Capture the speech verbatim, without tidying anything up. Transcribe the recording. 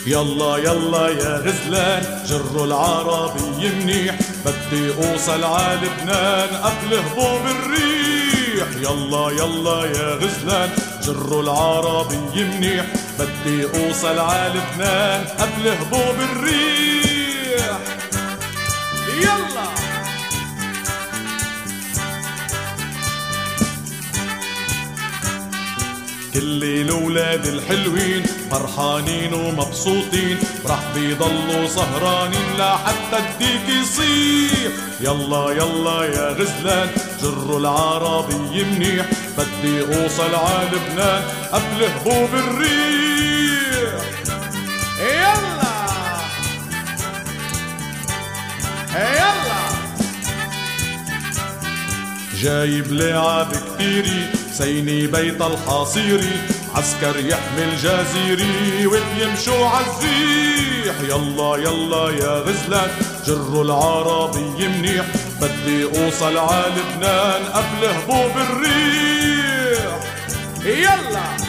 يلا يلا يا غزلان جروا العربي منيح، بدي اوصل ع لبنان قبل هبوب الريح. يلا يلا يا غزلان جروا العربي منيح، بدي اوصل ع لبنان قبل هبوب الريح. يلا كل الأولاد الحلوين فرحانين ومبسوطين، رح بيضلوا سهرانين لحتى الديك يصيح. يلا يلا يا غزلان جروا العربي منيح، بدي أوصل ع لبنان قبل هبوب الريح. يلا يلا جايب لعب كتيري سيني بيت الحصيري، عسكر يحمل جزيري وبيمشوا عالزيح. يلا يلا يا غزلان جروا العربي منيح، بدي اوصل ع لبنان قبل هبوب الريح. يلا